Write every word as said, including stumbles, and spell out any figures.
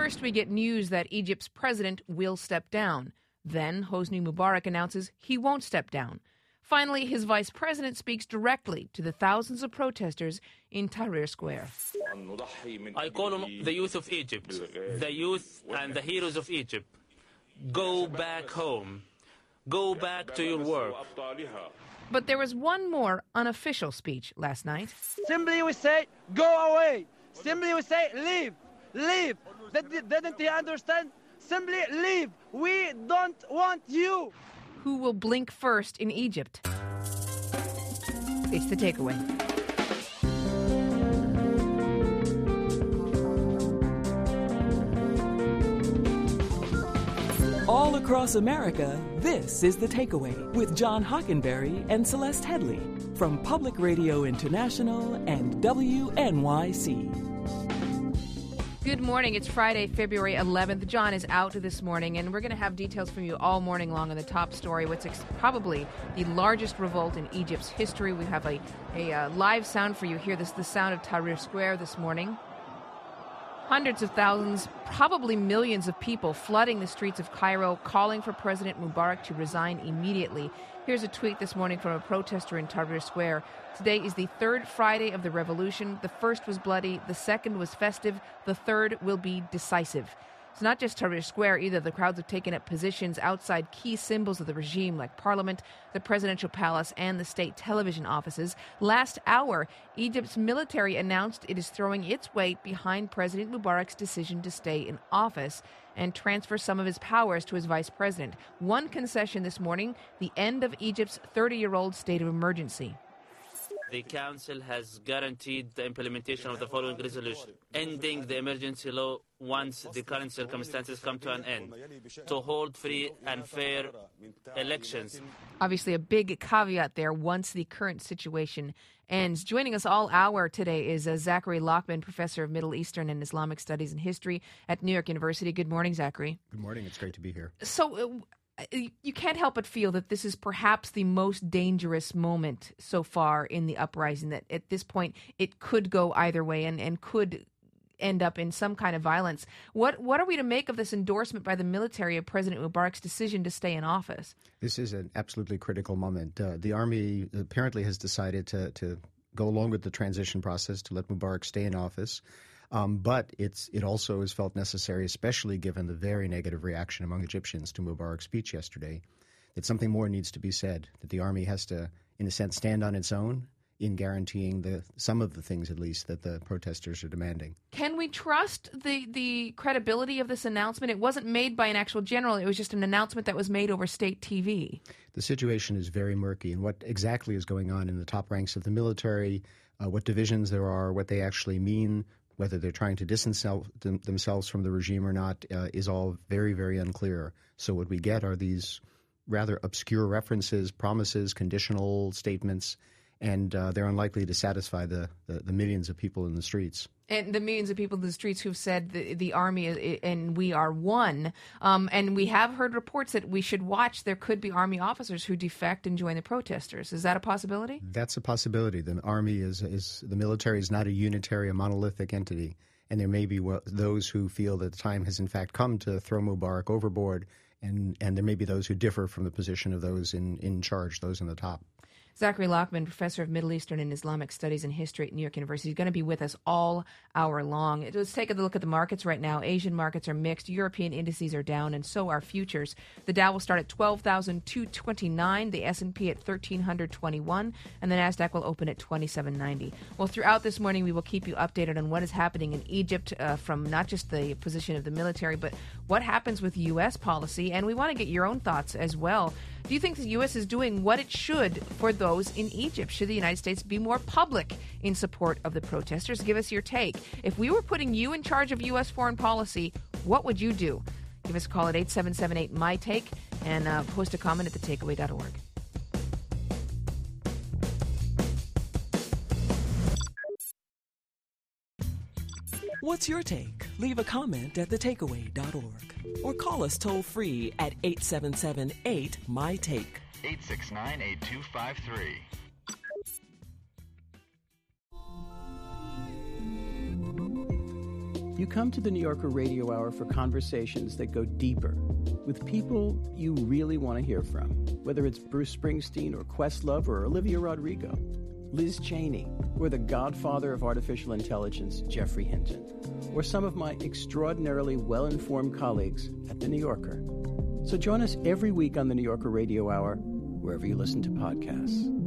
First, we get news that Egypt's president will step down. Then, Hosni Mubarak announces he won't step down. Finally, his vice president speaks directly to the thousands of protesters in Tahrir Square. I call on the youth of Egypt, the youth and the heroes of Egypt. Go back home. Go back to your work. But there was one more unofficial speech last night. Simply we say, go away. Simply we say, leave. Leave. Didn't he understand? Simply leave. We don't want you. Who will blink first in Egypt? It's the takeaway. All across America, this is The Takeaway with John Hockenberry and Celeste Headley from Public Radio International and W N Y C. Good morning. It's Friday, February eleventh. John is out this morning, and we're going to have details from you all morning long on the top story, what's ex- probably the largest revolt in Egypt's history. We have a, a uh, live sound for you here. This is the sound of Tahrir Square this morning. Hundreds of thousands, probably millions of people flooding the streets of Cairo, calling for President Mubarak to resign immediately. Here's a tweet this morning from a protester in Tahrir Square. Today is the third Friday of the revolution. The first was bloody, the second was festive, the third will be decisive. It's not just Tahrir Square either. The crowds have taken up positions outside key symbols of the regime like Parliament, the Presidential Palace, and the state television offices. Last hour, Egypt's military announced it is throwing its weight behind President Mubarak's decision to stay in office and transfer some of his powers to his vice president. One concession this morning, the end of Egypt's thirty-year-old state of emergency. The Council has guaranteed the implementation of the following resolution, ending the emergency law once the current circumstances come to an end, to hold free and fair elections. Obviously, a big caveat there, once the current situation ends. Joining us all hour today is uh, Zachary Lockman, professor of Middle Eastern and Islamic Studies and History at New York University. Good morning, Zachary. Good morning. It's great to be here. So, uh, you can't help but feel that this is perhaps the most dangerous moment so far in the uprising, that at this point it could go either way and, and could end up in some kind of violence. What what are we to make of this endorsement by the military of President Mubarak's decision to stay in office? This is an absolutely critical moment. Uh, the army apparently has decided to, to go along with the transition process to let Mubarak stay in office. Um, but it's it also is felt necessary, especially given the very negative reaction among Egyptians to Mubarak's speech yesterday, that something more needs to be said, that the army has to, in a sense, stand on its own in guaranteeing the some of the things, at least, that the protesters are demanding. Can we trust the, the credibility of this announcement? It wasn't made by an actual general. It was just an announcement that was made over state T V. The situation is very murky, and what exactly is going on in the top ranks of the military, uh, what divisions there are, what they actually mean, whether they're trying to distance themselves from the regime or not, uh, is all very, very unclear. So what we get are these rather obscure references, promises, conditional statements, and uh, they're unlikely to satisfy the, the, the millions of people in the streets. And the millions of people in the streets who've said the, the army is, and we are one. Um, and we have heard reports that we should watch. There could be army officers who defect and join the protesters. Is that a possibility? That's a possibility. The army is, is the military is not a unitary, a monolithic entity. And there may be those who feel that the time has in fact come to throw Mubarak overboard. And, and there may be those who differ from the position of those in, in charge, those in the top. Zachary Lockman, professor of Middle Eastern and Islamic Studies and History at New York University, is going to be with us all hour long. Let's take a look at the markets right now. Asian markets are mixed. European indices are down, and so are futures. The Dow will start at twelve thousand two hundred twenty-nine, the S and P at one thousand three hundred twenty-one, and the NASDAQ will open at twenty-seven ninety. Well, throughout this morning, we will keep you updated on what is happening in Egypt, uh, from not just the position of the military, but what happens with U S policy, and we want to get your own thoughts as well. Do you think the U S is doing what it should for those in Egypt? Should the United States be more public in support of the protesters? Give us your take. If we were putting you in charge of U S foreign policy, what would you do? Give us a call at eight seven seven eight, M Y Take and uh, post a comment at the takeaway dot org. What's your take? Leave a comment at the takeaway dot org or call us toll free at eight seven seven eight, M Y Take. eight six nine, eight two five three. You come to the New Yorker Radio Hour for conversations that go deeper with people you really want to hear from, whether it's Bruce Springsteen or Questlove or Olivia Rodrigo, Liz Cheney, or the godfather of artificial intelligence, Jeffrey Hinton, or some of my extraordinarily well-informed colleagues at The New Yorker. So join us every week on the New Yorker Radio Hour, wherever you listen to podcasts.